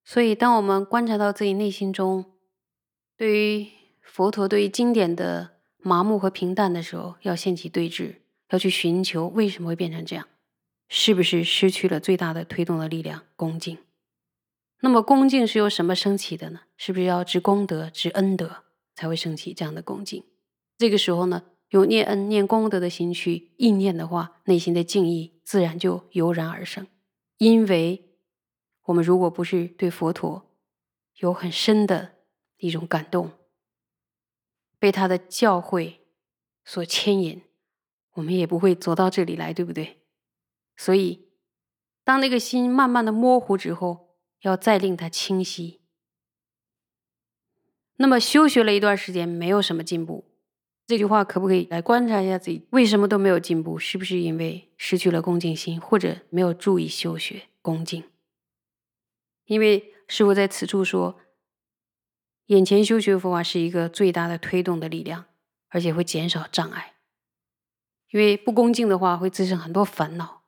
所以当我们观察到自己内心中对于佛陀、对于经典的麻木和平淡的时候，要掀起对峙，要去寻求为什么会变成这样，是不是失去了最大的推动的力量——恭敬。那么恭敬是由什么升起的呢？是不是要知功德、知恩德才会升起这样的恭敬？这个时候呢，用念恩、念功德的心去意念的话，内心的敬意自然就油然而生。因为我们如果不是对佛陀有很深的一种感动，被他的教诲所牵引，我们也不会走到这里来，对不对？所以当那个心慢慢的模糊之后，要再令它清晰。那么修学了一段时间没有什么进步，这句话可不可以来观察一下自己为什么都没有进步？是不是因为失去了恭敬心，或者没有注意修学恭敬？因为师父在此处说，眼前修学佛法是一个最大的推动的力量，而且会减少障碍。因为不恭敬的话会滋生很多烦恼。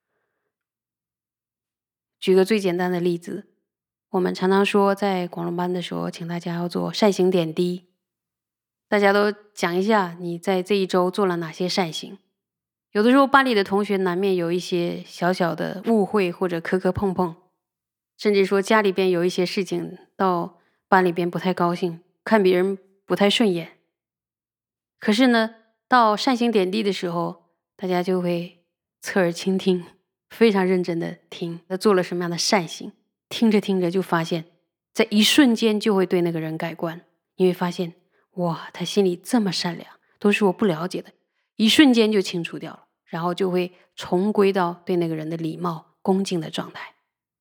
举个最简单的例子，我们常常说在广东班的时候，请大家要做善行点滴，大家都讲一下你在这一周做了哪些善行。有的时候班里的同学难免有一些小小的误会或者磕磕碰碰，甚至说家里边有一些事情到班里边不太高兴，看别人不太顺眼。可是呢，到善行点滴的时候，大家就会侧耳倾听，非常认真的听他做了什么样的善行。听着听着就发现，在一瞬间就会对那个人改观，因为发现哇，他心里这么善良，都是我不了解的，一瞬间就清除掉了，然后就会重归到对那个人的礼貌恭敬的状态。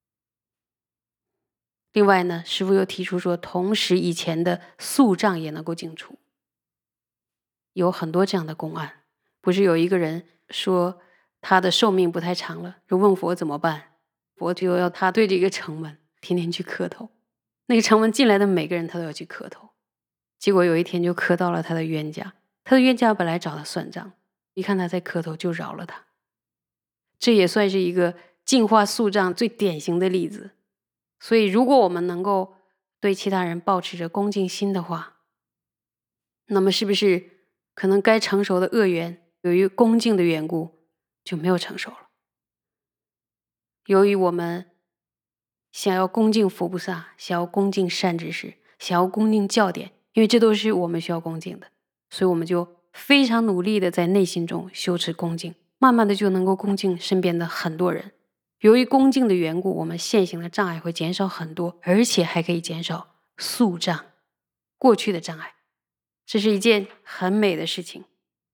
另外呢，师父又提出说，同时以前的宿障也能够净除。有很多这样的公案，不是有一个人说他的寿命不太长了，就问佛怎么办，佛就要他对着一个城门天天去磕头，那个城门进来的每个人他都要去磕头。结果有一天就磕到了他的冤家，他的冤家本来找他算账，一看他在磕头就饶了他。这也算是一个净化宿障最典型的例子。所以如果我们能够对其他人抱持着恭敬心的话，那么是不是可能该成熟的恶缘由于恭敬的缘故就没有成熟了？由于我们想要恭敬佛菩萨，想要恭敬善知识，想要恭敬教典，因为这都是我们需要恭敬的，所以我们就非常努力的在内心中修持恭敬，慢慢的就能够恭敬身边的很多人。由于恭敬的缘故，我们现行的障碍会减少很多，而且还可以减少宿障，过去的障碍。这是一件很美的事情。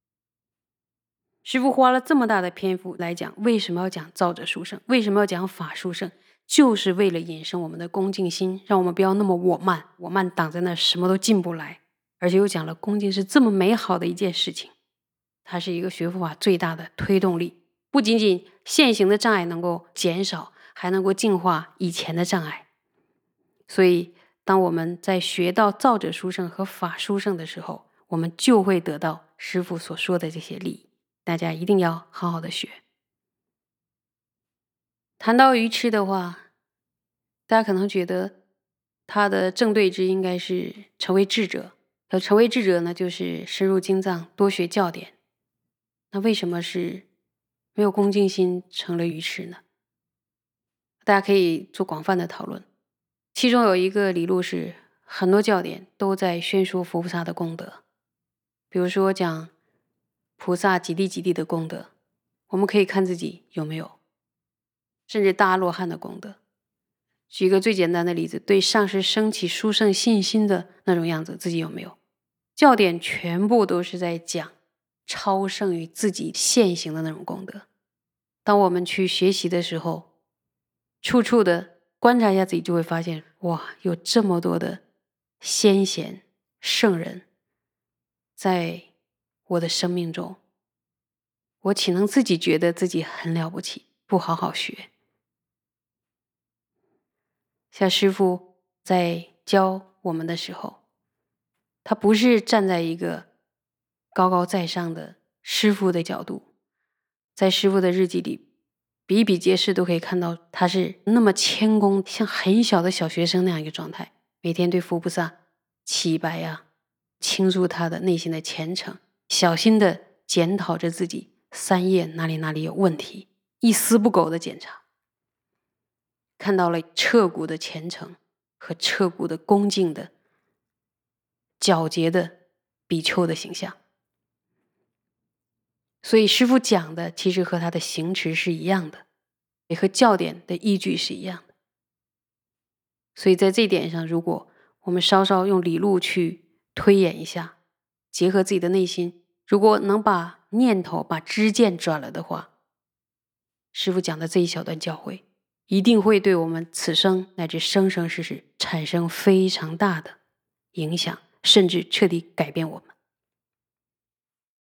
师父花了这么大的篇幅来讲，为什么要讲造者殊胜，为什么要讲法殊胜，就是为了引申我们的恭敬心，让我们不要那么我慢挡在那什么都进不来。而且又讲了恭敬是这么美好的一件事情，它是一个学佛法最大的推动力，不仅仅现行的障碍能够减少，还能够净化以前的障碍。所以当我们在学到造者殊胜和法殊胜的时候，我们就会得到师父所说的这些利益。大家一定要好好的学。谈到愚痴的话，大家可能觉得他的正对之应该是成为智者，成为智者呢，就是深入经藏，多学教典。那为什么是没有恭敬心成了愚痴呢？大家可以做广泛的讨论。其中有一个理路是，很多教典都在宣说佛菩萨的功德，比如说讲菩萨几地几地的功德，我们可以看自己有没有，甚至大阿罗汉的功德。举一个最简单的例子，对上师升起殊胜信心的那种样子，自己有没有？教典全部都是在讲超胜于自己现行的那种功德。当我们去学习的时候，处处的观察一下自己，就会发现，哇，有这么多的先贤圣人在我的生命中，我岂能自己觉得自己很了不起，不好好学？像师父在教我们的时候，他不是站在一个高高在上的师父的角度，在师父的日记里比比皆是，都可以看到他是那么谦恭，像很小的小学生那样一个状态，每天对佛菩萨祈白啊，倾诉他的内心的虔诚，小心的检讨着自己3业哪里有问题，一丝不苟的检查，看到了彻骨的虔诚和彻骨的恭敬的皎洁的比丘的形象。所以师父讲的其实和他的行持是一样的，也和教典的依据是一样的。所以在这一点上，如果我们稍稍用理路去推演一下，结合自己的内心，如果能把念头把知见转了的话，师父讲的这一小段教诲一定会对我们此生乃至生生世世产生非常大的影响，甚至彻底改变我们。